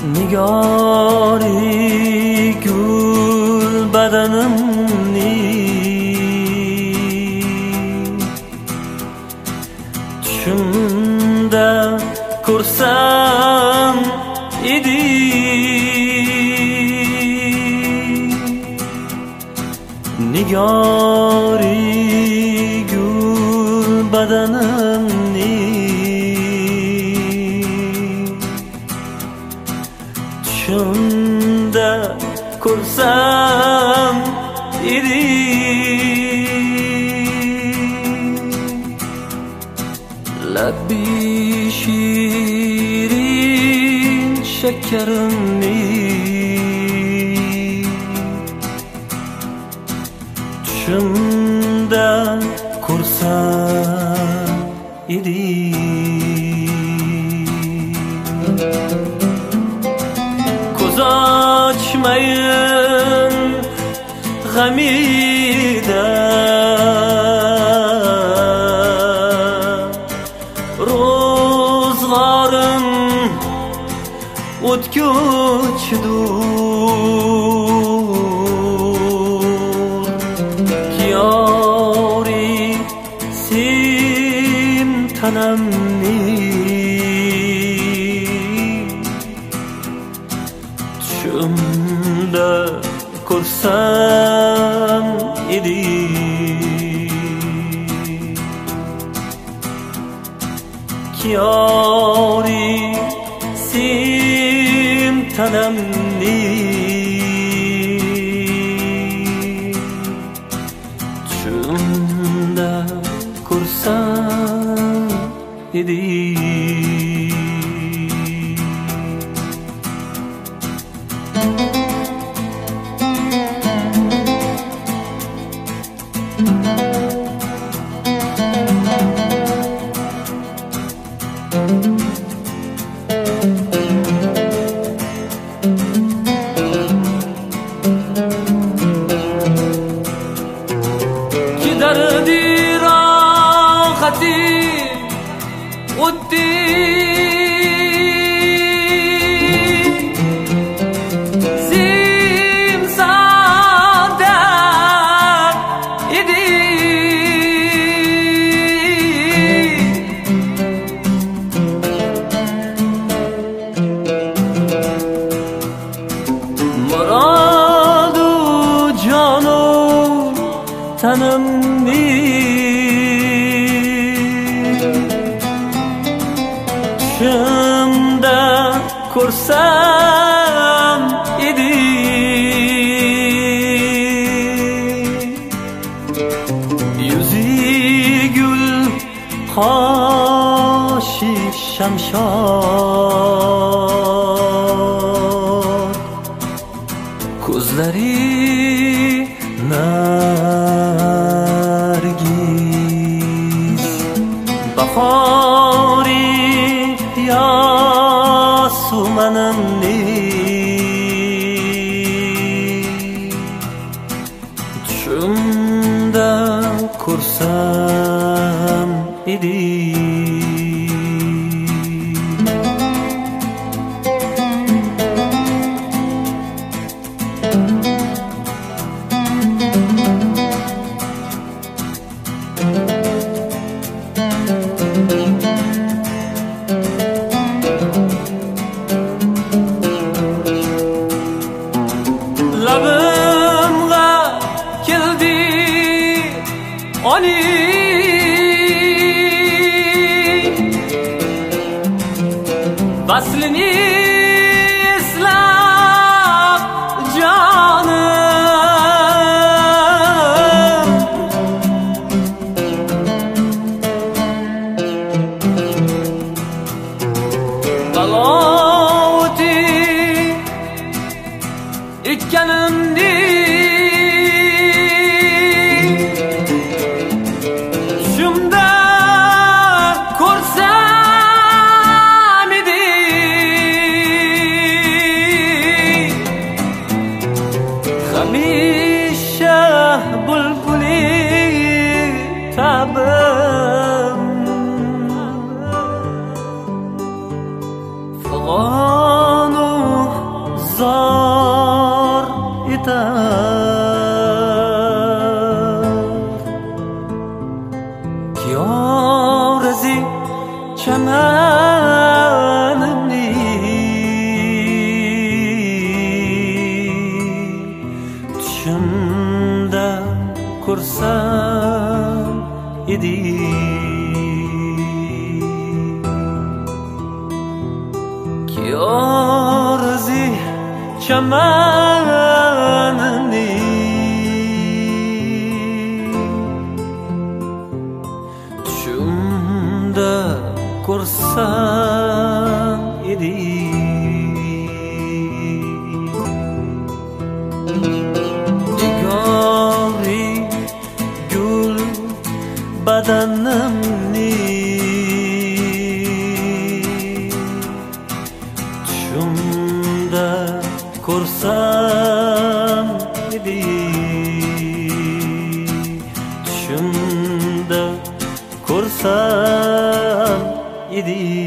nigori gul badanimni tushimda ko'rsam edi nigori gul badanimni tushimda ko'rsam edi labbi shirin shakarimni tushimda ko'rsam edi ko'z ochmayin g'amida ro'zg'orim o'tguchidur kiyori sim tanamni tushimda ko'rsam edi kiyori sim tanamni tushimda ko'rsam edi درdi rohati o'tdi zimsada edi muradu jonu tanimni tushimda ko'rsam edi yuzi gul qoshi shamshod ko'zlari nargiz bahori yasumanimni tushimda ko'rsam edi labimga keldi oni vaslini eslab jonim baloti etganimni ko'rsam edi. Kiyorzi chamanini tushimda ko'rsam edi. Nigori gul badanimni tushimda ko'rsam edi. Tushimda ko'rsam edi.